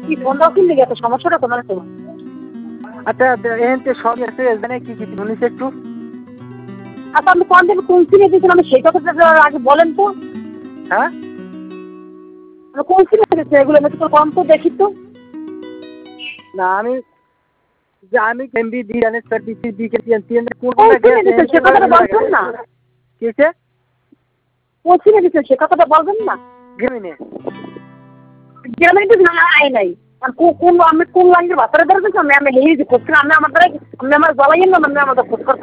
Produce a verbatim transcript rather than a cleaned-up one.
কি ফোন দাও কিনলে এত সমস্যাটা তোমার তো? আচ্ছা এখান থেকে সব আছে এখানে কি কি শুনিস একটু? আচ্ছা আপনি কোন দিন কোন সিমে দিয়েছেন আমি সেই কথাটা আগে বলেন তো। হ্যাঁ কোন সিমে দিয়েছে এগুলো আমি তো কম তো দেখি তো। না আমি যে আমি এমবি দি জানিস স্যার দিচ্ছি দি কে তিন তিন কোন কোনটা সিমে গেছে দিয়েছেন সে কথাটা বলছেন না। কিসে কোন সিমে দিয়েছেন সে কথাটা বলবেন না। গেমিনে গ্রামে কিন্তু না আয় নাই আর কোন আমি কোন লাইনের ভাষাটা ধরেছেন আমি আমি লিখে দিচ্ছি আমি আমার দ্বারা আমি আমার জ্বালাইয়েন না আমি আমাদের খোঁজ করতে